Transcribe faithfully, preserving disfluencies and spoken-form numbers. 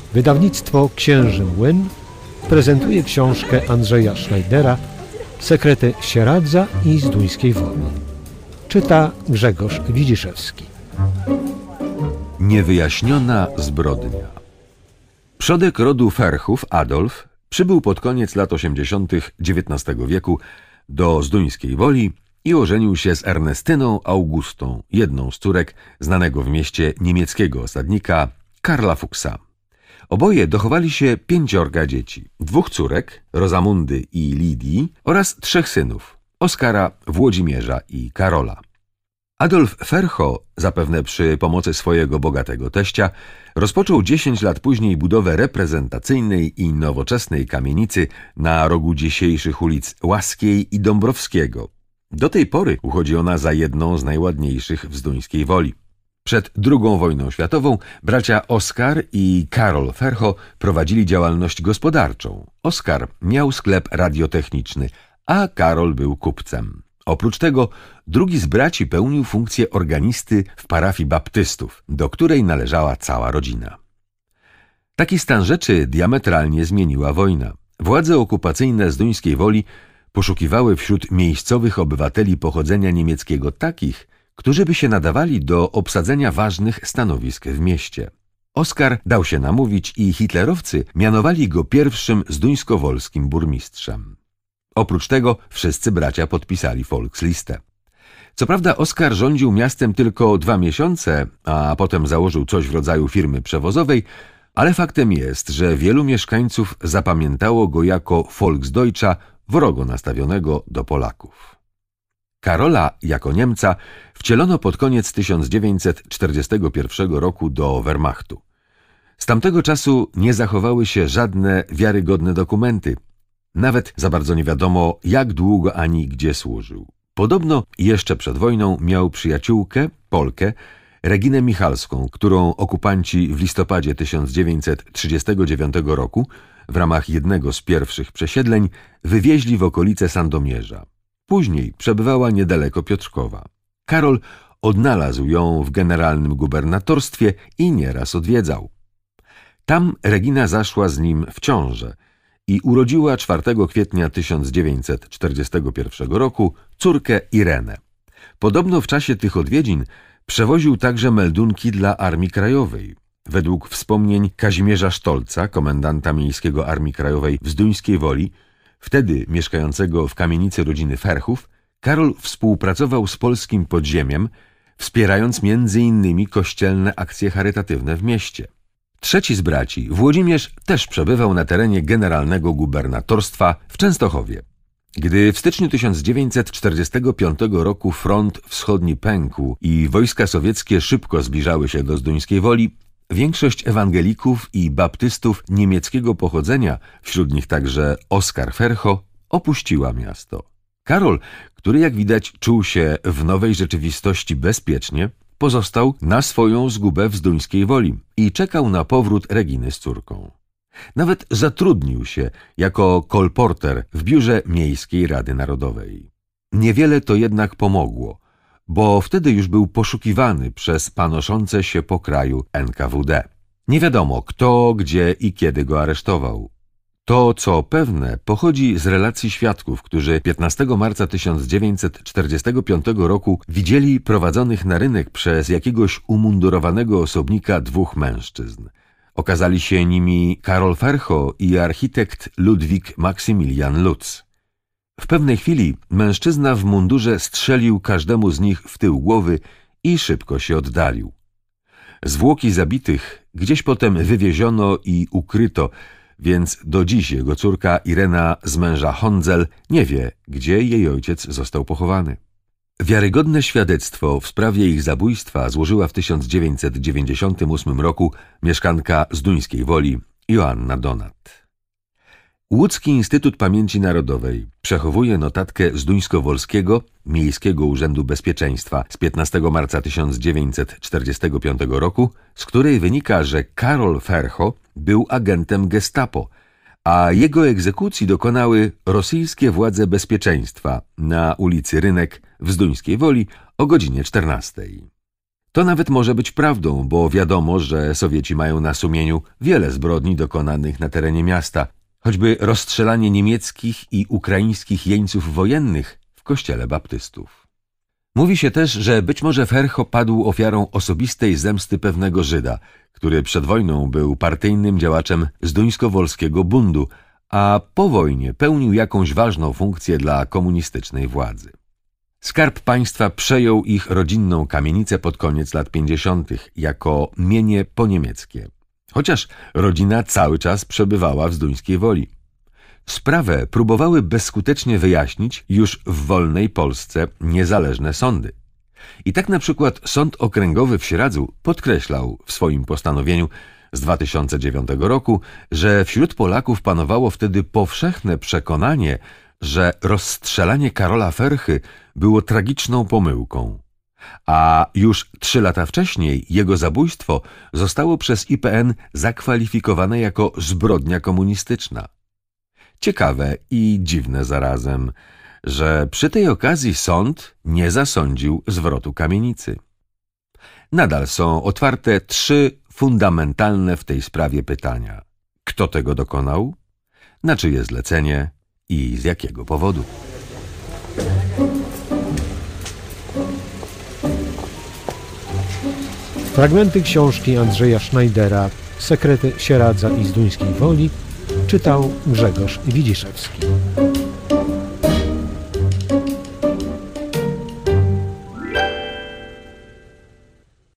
Wydawnictwo Księży Młyn prezentuje książkę Andrzeja Schneidera Sekrety Sieradza i Zduńskiej Woli. Czyta Grzegorz Widziszewski. Niewyjaśniona zbrodnia. Przodek rodu Ferchów, Adolf, przybył pod koniec lat osiemdziesiątych dziewiętnastego wieku do Zduńskiej Woli i ożenił się z Ernestyną Augustą, jedną z córek znanego w mieście niemieckiego osadnika Karla Fuchsa. Oboje dochowali się pięciorga dzieci, dwóch córek, Rozamundy i Lidii, oraz trzech synów, Oskara, Włodzimierza i Karola. Adolf Fercho, zapewne przy pomocy swojego bogatego teścia, rozpoczął dziesięć lat później budowę reprezentacyjnej i nowoczesnej kamienicy na rogu dzisiejszych ulic Łaskiej i Dąbrowskiego. Do tej pory uchodzi ona za jedną z najładniejszych w Zduńskiej Woli. Przed drugą wojną światową bracia Oskar i Karol Fercho prowadzili działalność gospodarczą. Oskar miał sklep radiotechniczny, a Karol był kupcem. Oprócz tego drugi z braci pełnił funkcję organisty w parafii baptystów, do której należała cała rodzina. Taki stan rzeczy diametralnie zmieniła wojna. Władze okupacyjne Zduńskiej Woli poszukiwały wśród miejscowych obywateli pochodzenia niemieckiego takich, którzy by się nadawali do obsadzenia ważnych stanowisk w mieście. Oskar dał się namówić i hitlerowcy mianowali go pierwszym zduńskowolskim burmistrzem. Oprócz tego wszyscy bracia podpisali Volkslistę. Co prawda Oskar rządził miastem tylko dwa miesiące, a potem założył coś w rodzaju firmy przewozowej, ale faktem jest, że wielu mieszkańców zapamiętało go jako Volksdeutscha, wrogo nastawionego do Polaków. Karola jako Niemca wcielono pod koniec tysiąc dziewięćset czterdziestego pierwszego roku do Wehrmachtu. Z tamtego czasu nie zachowały się żadne wiarygodne dokumenty. Nawet za bardzo nie wiadomo, jak długo ani gdzie służył. Podobno jeszcze przed wojną miał przyjaciółkę, Polkę, Reginę Michalską, którą okupanci w listopadzie tysiąc dziewięćset trzydziestego dziewiątego roku w ramach jednego z pierwszych przesiedleń wywieźli w okolice Sandomierza. Później przebywała niedaleko Piotrkowa. Karol odnalazł ją w generalnym gubernatorstwie i nieraz odwiedzał. Tam Regina zaszła z nim w ciążę i urodziła czwartego kwietnia tysiąc dziewięćset czterdziestego pierwszego roku córkę Irenę. Podobno w czasie tych odwiedzin przewoził także meldunki dla Armii Krajowej. Według wspomnień Kazimierza Sztolca, komendanta miejskiego Armii Krajowej w Zduńskiej Woli, wtedy mieszkającego w kamienicy rodziny Ferchów, Karol współpracował z polskim podziemiem, wspierając między innymi kościelne akcje charytatywne w mieście. Trzeci z braci, Włodzimierz, też przebywał na terenie generalnego gubernatorstwa w Częstochowie. Gdy w styczniu tysiąc dziewięćset czterdziestego piątego roku front wschodni pękł i wojska sowieckie szybko zbliżały się do Zduńskiej Woli, większość ewangelików i baptystów niemieckiego pochodzenia, wśród nich także Oskar Fercho, opuściła miasto. Karol, który jak widać czuł się w nowej rzeczywistości bezpiecznie, pozostał na swoją zgubę w Zduńskiej Woli i czekał na powrót Reginy z córką. Nawet zatrudnił się jako kolporter w biurze Miejskiej Rady Narodowej. Niewiele to jednak pomogło, bo wtedy już był poszukiwany przez panoszące się po kraju N K W D. Nie wiadomo kto, gdzie i kiedy go aresztował. To, co pewne, pochodzi z relacji świadków, którzy piętnastego marca tysiąc dziewięćset czterdziestego piątego roku widzieli prowadzonych na rynek przez jakiegoś umundurowanego osobnika dwóch mężczyzn. Okazali się nimi Karol Fercho i architekt Ludwik Maksymilian Lutz. W pewnej chwili mężczyzna w mundurze strzelił każdemu z nich w tył głowy i szybko się oddalił. Zwłoki zabitych gdzieś potem wywieziono i ukryto, więc do dziś jego córka Irena z męża Hondzel nie wie, gdzie jej ojciec został pochowany. Wiarygodne świadectwo w sprawie ich zabójstwa złożyła w tysiąc dziewięćset dziewięćdziesiątym ósmym roku mieszkanka Zduńskiej Woli Joanna Donat. Łódzki Instytut Pamięci Narodowej przechowuje notatkę Zduńskowolskiego Miejskiego Urzędu Bezpieczeństwa z piętnastego marca tysiąc dziewięćset czterdziestego piątego roku, z której wynika, że Karol Fercho był agentem gestapo, a jego egzekucji dokonały rosyjskie władze bezpieczeństwa na ulicy Rynek w Zduńskiej Woli o godzinie czternastej. To nawet może być prawdą, bo wiadomo, że Sowieci mają na sumieniu wiele zbrodni dokonanych na terenie miasta, choćby rozstrzelanie niemieckich i ukraińskich jeńców wojennych w kościele baptystów. Mówi się też, że być może Fercho padł ofiarą osobistej zemsty pewnego Żyda, który przed wojną był partyjnym działaczem zduńsko-wolskiego bundu, a po wojnie pełnił jakąś ważną funkcję dla komunistycznej władzy. Skarb Państwa przejął ich rodzinną kamienicę pod koniec lat pięćdziesiątych jako mienie poniemieckie, chociaż rodzina cały czas przebywała w Zduńskiej Woli. Sprawę próbowały bezskutecznie wyjaśnić już w wolnej Polsce niezależne sądy. I tak na przykład Sąd Okręgowy w Sieradzu podkreślał w swoim postanowieniu z dwa tysiące dziewiątego roku, że wśród Polaków panowało wtedy powszechne przekonanie, że rozstrzelanie Karola Ferchy było tragiczną pomyłką, a już trzy lata wcześniej jego zabójstwo zostało przez I P N zakwalifikowane jako zbrodnia komunistyczna. Ciekawe i dziwne zarazem, że przy tej okazji sąd nie zasądził zwrotu kamienicy. Nadal są otwarte trzy fundamentalne w tej sprawie pytania. Kto tego dokonał? Na czyje zlecenie? I z jakiego powodu? Fragmenty książki Andrzeja Schneidera Sekrety Sieradza i Zduńskiej Woli czytał Grzegorz Widziszewski.